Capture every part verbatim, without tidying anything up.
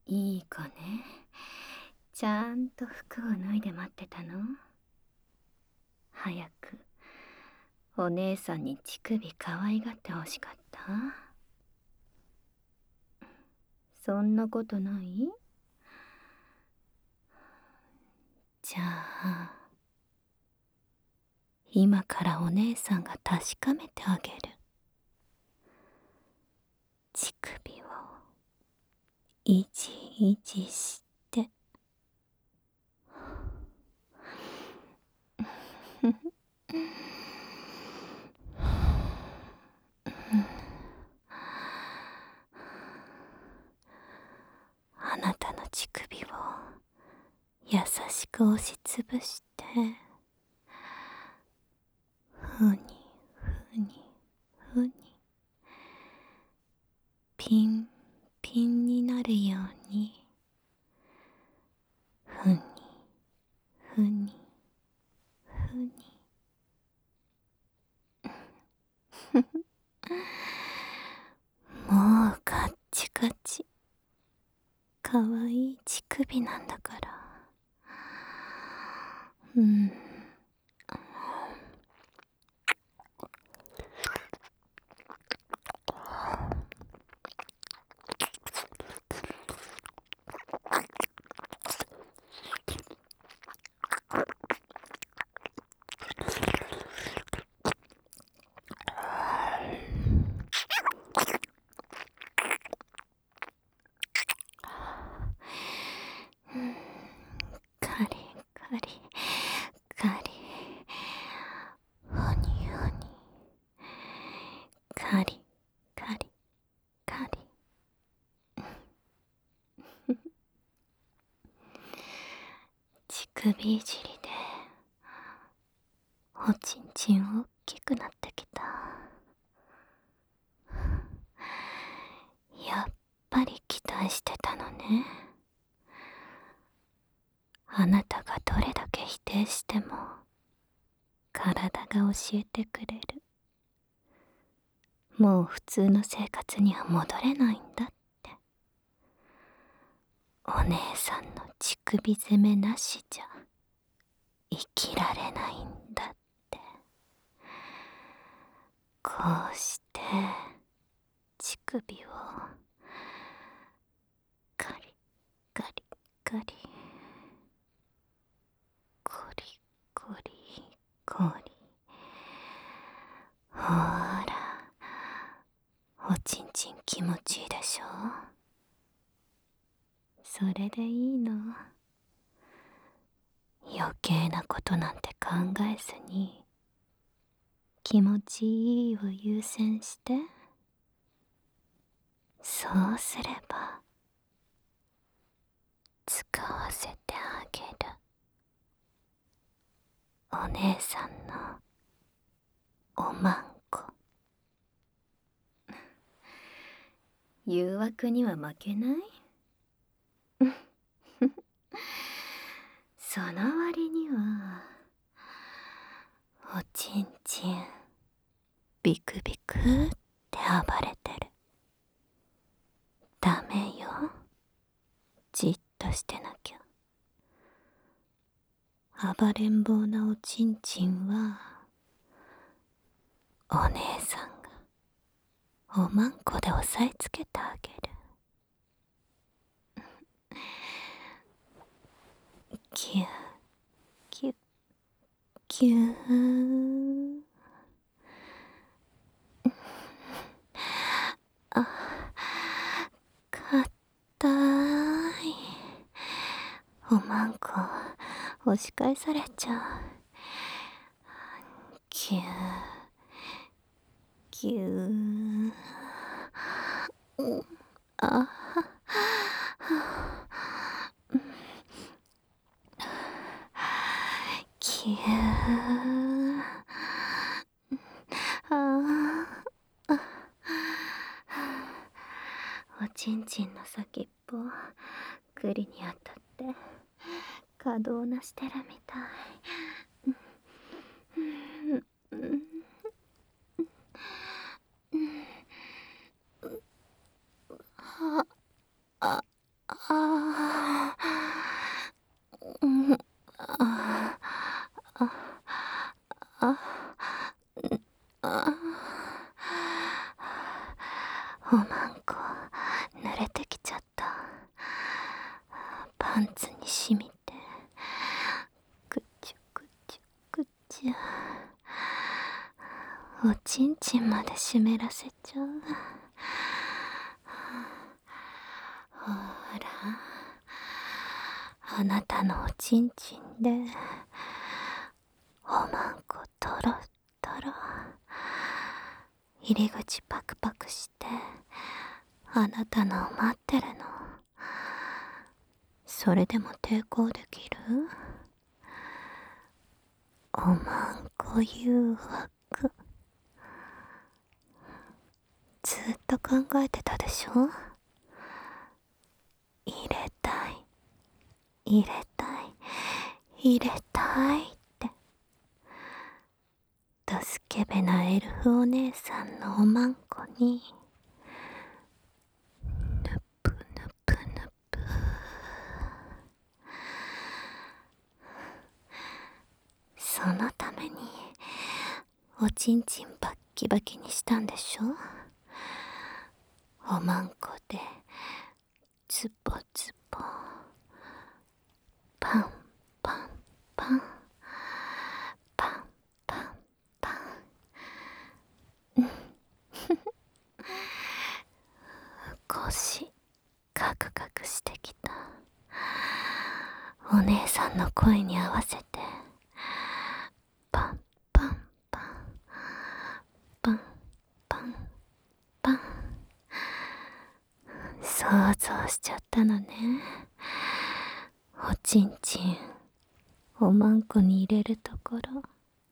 いい子ね。ちゃんと服を脱いで待ってたの？早くお姉さんに乳首可愛がってほしかった？そんなことない？じゃあ今からお姉さんが確かめてあげる。乳首をいじいじしてあなたの乳首を優しく押しつぶして、ふにふにふにピンピンになるように、ふにふにふにもうカッチカチ、かわいい乳首なんだから。うん。カリカリカリ、ほにほに、カリカリカリ。乳首いじりでおちんちん大きくなってきた。やっぱり期待してたのね。あなたがどれだけ否定しても体が教えてくれる。もう普通の生活には戻れないんだって。お姉さんの乳首攻めなしじゃ生きられないんだって。こうして乳首をカリカリカリ、コリコリコリ、ほーら、おちんちん気持ちいいでしょ。それでいいの。余計なことなんて考えずに気持ちいいを優先して、そうすれば使わせてあげる。お姉さんのおまんこ。誘惑には負けない？その割にはおちんちんビクビクって暴れてる。ダメよ、じっとしてなきゃ。暴れん坊なおちんちんはお姉さんがおまんこで押さえつけてあげる。キューキュッキュー。あ、かったーい。おまんこ押し返されちゃう。キューキュー。あ、キュー。ああ、おちんちんの先っぽ栗に当たって可動なしてるみたい。ああちゅ。おちんちんまで湿らせちゃう。ほら、あなたのおちんちんでおまんことろとろ、入り口パクパクしてあなたのを待ってるの。それでも抵抗できる？おまんこ誘惑、ずっと考えてたでしょ？入れたい、入れたい、入れたいって。ドスケベなエルフお姉さんのおまんこにぬぷぬぷぬぷ。そのためにおちんちんバッキバキにしたんでしょ？おまんこでズボズボ、パンパンパン、パンパンパン。腰カクカクしてきた。お姉さんの声に合わせてパンパンパンパンパンパン。想像しちゃったのね。おちんちんおまんこに入れるところ。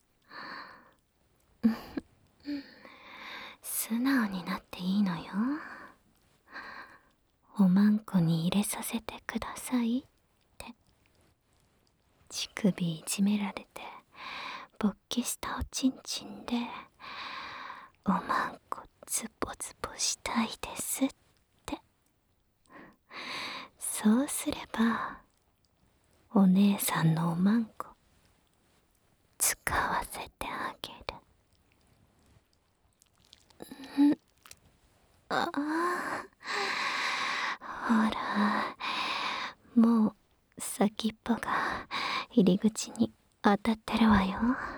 素直になっていいのよ。おまんこに入れさせてくださいって。乳首いじめられて勃起したおちんちんでおまんこズボズボしたいですって。そうすればお姉さんのおまんこ使わせてあげる。うん、ああ、ほら、もう先っぽが入り口に当たってるわよ。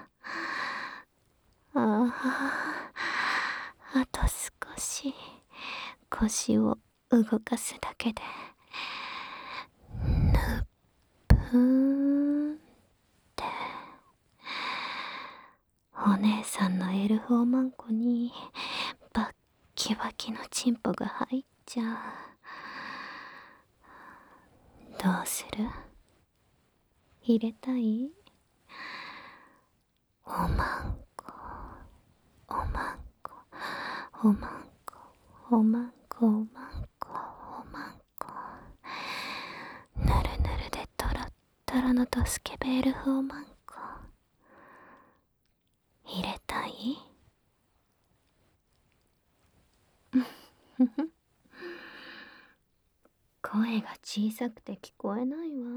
ああ、あと少し腰を動かすだけでぬっぷーんってお姉さんのエルフおまんこにバッキバキのチンポが入っちゃう。どうする？入れたい？おまんこ、おまんこ、おまんこ、おまんこ、おまんこ、おまんこ。ぬるぬるでトロットロのドスケベエルフおまんこ。入れたい？声が小さくて聞こえないわ。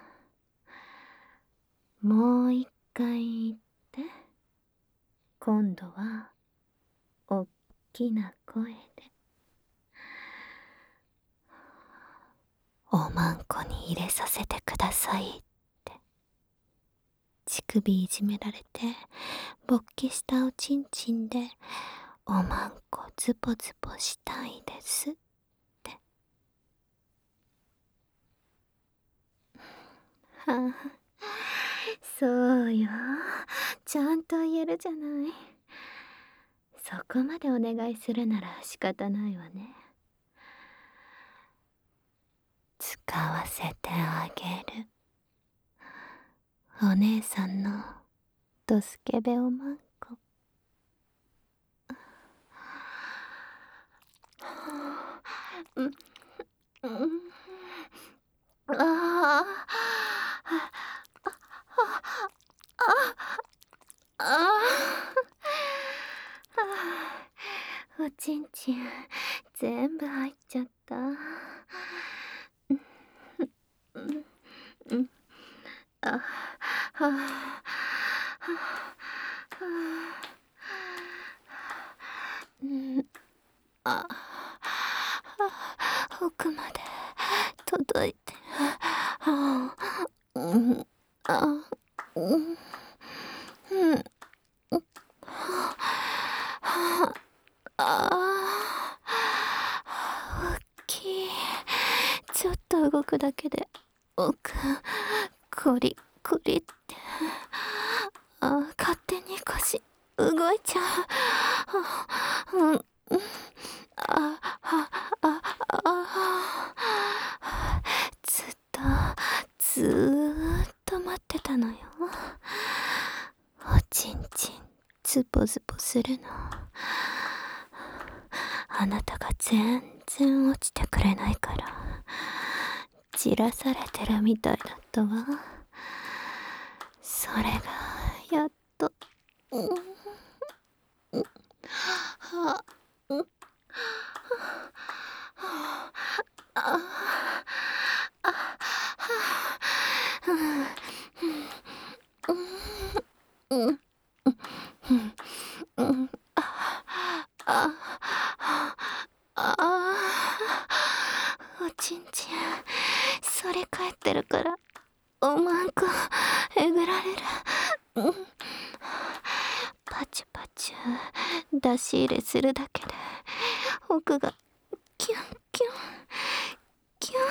もう一回言って。今度はおっきな声で。おまんこに入れさせてくださいって。乳首いじめられて勃起したおちんちんでおまんこズボズボしたいですって。はあ、そうよ、ちゃんと言えるじゃない。そこまでお願いするなら仕方ないわね。使わせてあげる。お姉さんのドスケベおまんこ。うん、うん、ああ、ああ、おちんちん全部入っちゃった。うん、あ、はあ、はあ、うん、あ、奥まで届いて、あ、うん、あ、うん、 うん。ああ、大きい。ちょっと動くだけで奥コリコリって、あ、勝手に腰動いちゃう。うん、うん、あ、あ、あ、あ、ずっとずーっと待ってたのよ。おちんちんズボズボするの。あなたが全然落ちてくれないからじらされてるみたいだったわ。それがやっと、うん、うん、はうん、はあ、あ、あ、うん、うん、うん、うん、あ、あ、あ、おちんちんそれ返ってるからおまんこえぐられる。うん、パチュパチュ出し入れするだけで奥がキュンキュンキュン。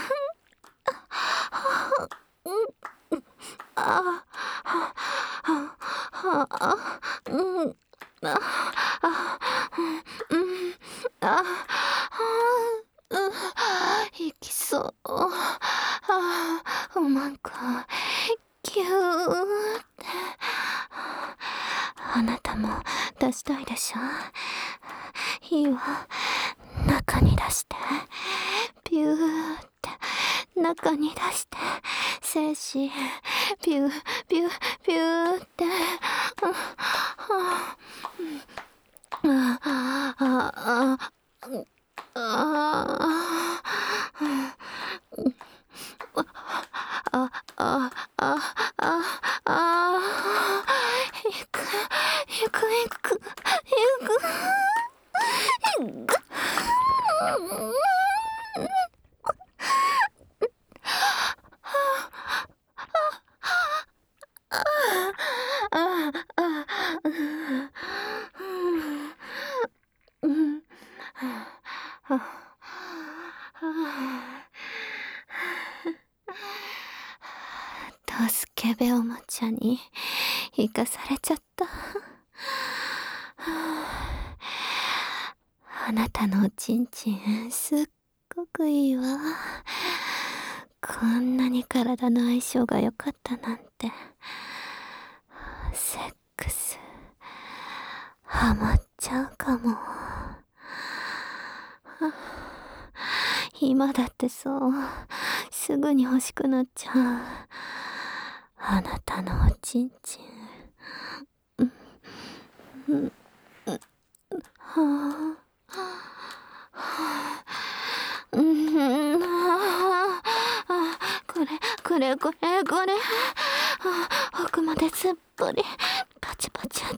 うん、ああああうんああうん、あうん、いきそう。あおまんこキューって。あなたも出したいでしょ。いいわ、中に出してピューって中に出して精子ピューピューピューって。ああああああああああいくいくいくいくいく。ああうん、とスケベおもちゃに生かされちゃった。あなたのおちんちんすっごくいいわ。こんなに体の相性が良かったなんて。セックスハマっちゃうかも。今だってそうすぐに欲しくなっちゃう。あなたのおちんちん。うんうん、はあ、うん、ああ、これこれこれこれ、あ、奥まですっぽりパチパチあった。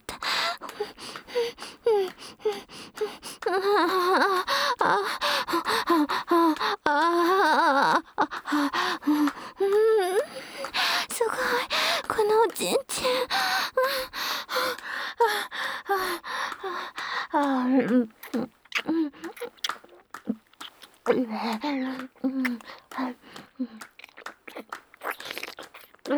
ああああああ、うん、すごいこのおちんちん。ああ、うん、うん、うん、うん、うん、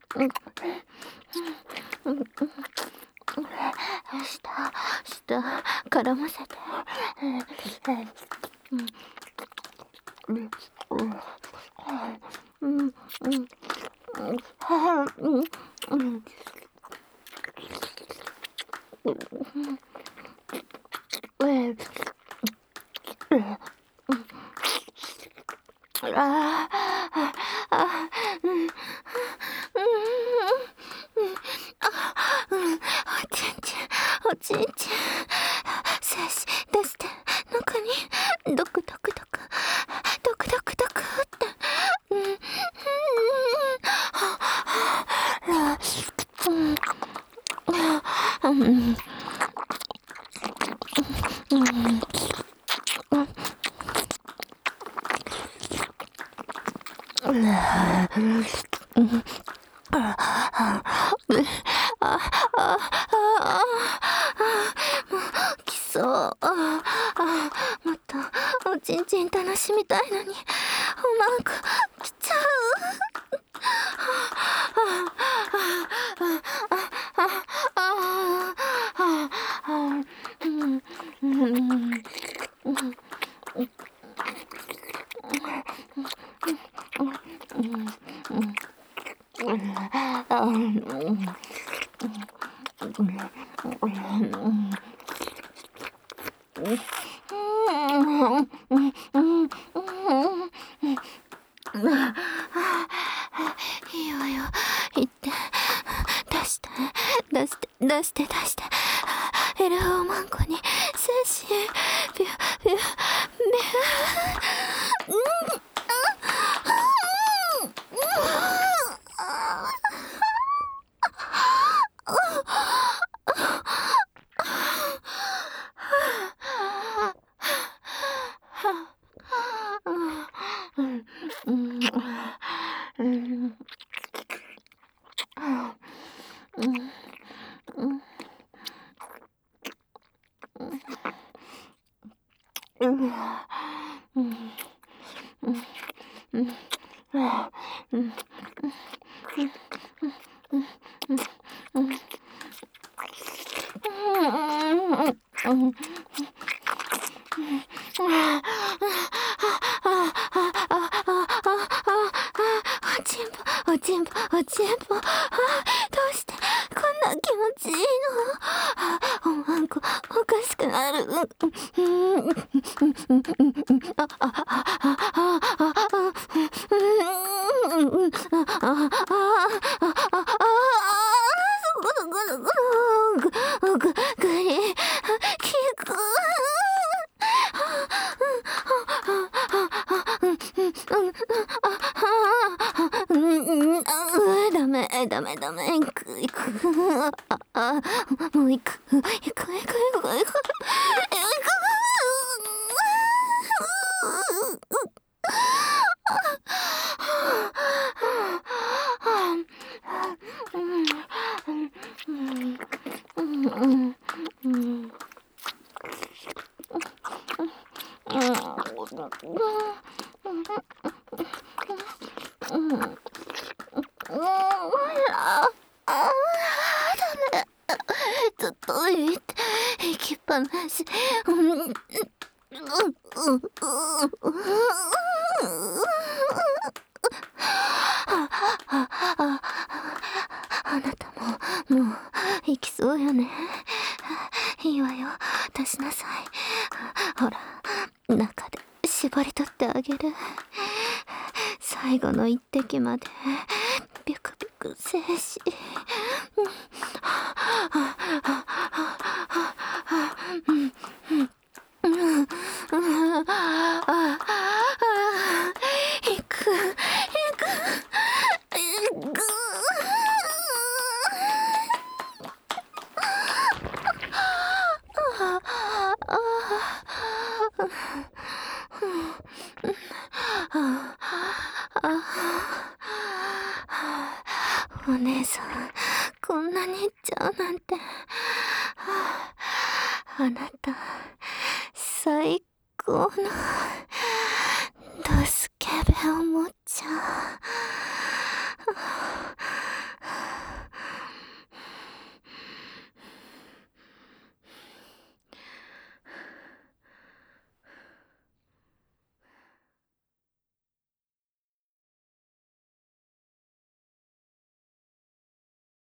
下下絡ませて。うん、うん、うん、うん、うん、うん、ああ、あ、うん、うん、うん、うん、おちんちん、おちんちん、精子出して、中に、ドクドクドク、ドクドクドクって、うん、うん、うん、うん、うん、 あああああもうきそう。ああもっとおちんちん楽しみたいのにおまんこ来ちゃう。いいわよ、言って、出して出して出して出して、エルフおまんこに精子ビュビュビュおちんぽおちんぽおちんぽ、あどうしてこんな気持ちいいの。あおまんこおかしくなる。あああああダメダメダメ、行く行く。ああもう行く行く行く行く行く行く。ずっといて行きっぱなし。あなたももう行きそうよね。いいわよ、出しなさい。ほら中で縛り取ってあげる。最後の一滴までビュクビュク精子。行く行く行く。お姉さんこんなにいっちゃうなんて。あなた最高のドスケベおもちゃ。